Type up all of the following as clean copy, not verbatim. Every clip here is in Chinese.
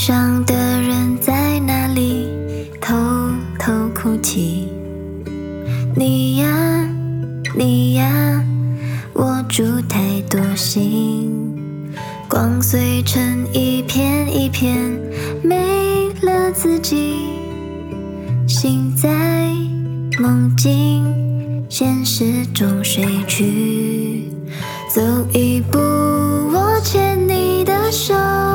上的人在哪里偷偷哭泣？你呀你呀，握住太多心，光碎成一片一片，没了自己。心在梦境，现实中睡去，走一步我牵你的手，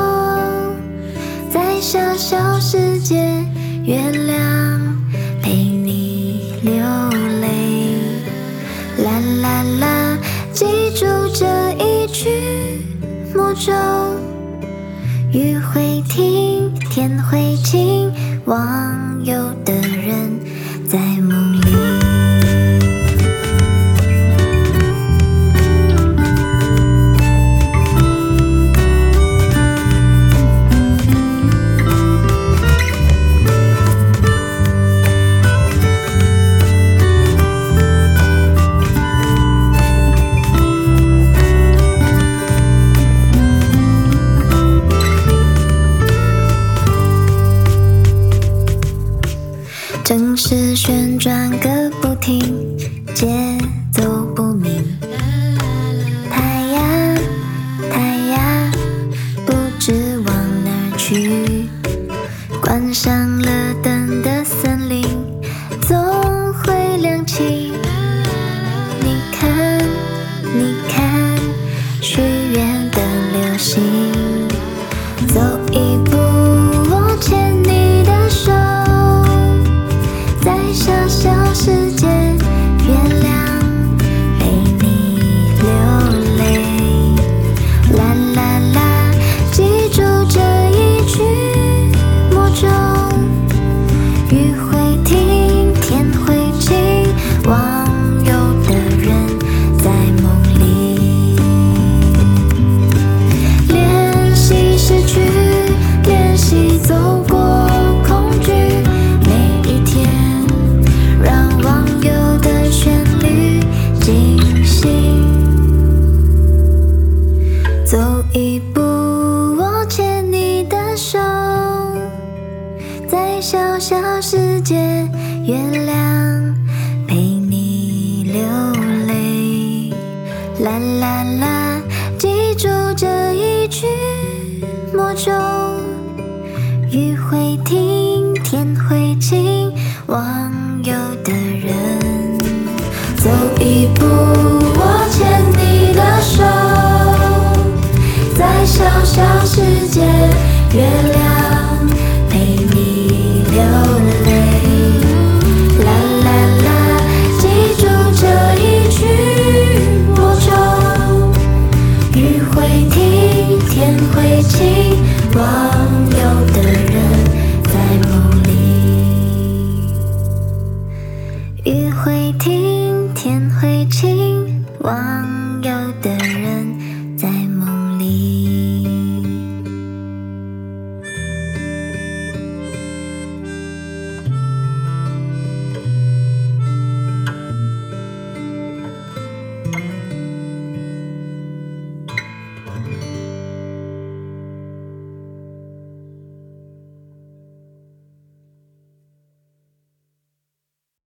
在小小世界月亮陪你流泪。啦啦啦，记住这一句魔咒，雨会停，天会晴，忘忧的人在梦里。城市旋转个不停，节奏不明。太阳，太阳，不知往哪儿去。关上了灯的森林，总会亮起。你看，你看，许愿的流星。走一步，我牵你的手。在小小世界，月亮陪你流泪。啦啦啦，记住这一句魔咒，雨会停，天会晴，忘忧的人在梦里。练习失去，练习走过恐惧，每一天让忘忧的旋律惊醒。走一步，我牵你的手，在小小世界，月亮陪你流泪。啦啦啦，记住这一句魔咒，雨会停，天会晴，忘忧的人。走一步，我牵你的手，在小小世界，月亮